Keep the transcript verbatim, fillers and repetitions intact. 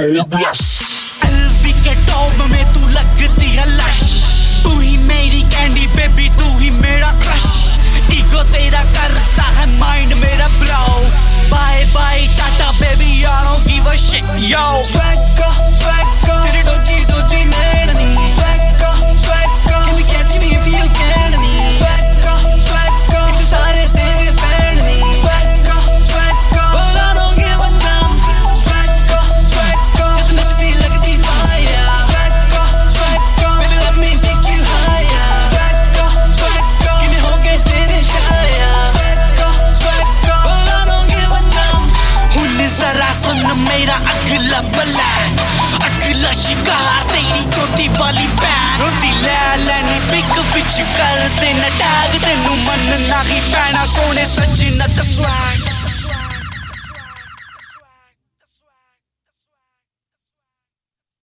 God bless. LV के top में तू लगती है लश, तू ही मेरी कैंडी बेबी, तू ही मेरा क्रश। ईगो तेरा करता है माइंड मेरा bro, bye bye tata baby, I don't give a shit yo. Swagger, swagger, तेरे डोजी डोजी नैननी। Swagger, swagger, can you catch me if you can नहीं। Swagger, swagger, इतने सारे तेरे फैन नहीं। Swagger, swagger, but I don't give a damn। Swagger, swagger, जब नचती लगती fire। Swagger, swagger, baby let me take you higher। Swagger, swagger, कि मैं हो गए तेरे शायर। Swagger, swagger, but I don't give a damn। हुन जरा सुन मेरा अगला प्लान, अगला शिकार तेरी छोटी वाली बैन। रोटी ले लैनी पिक विच कर देना टैग, तेनू मनना ही पैना सोने सजना दा स्वैग।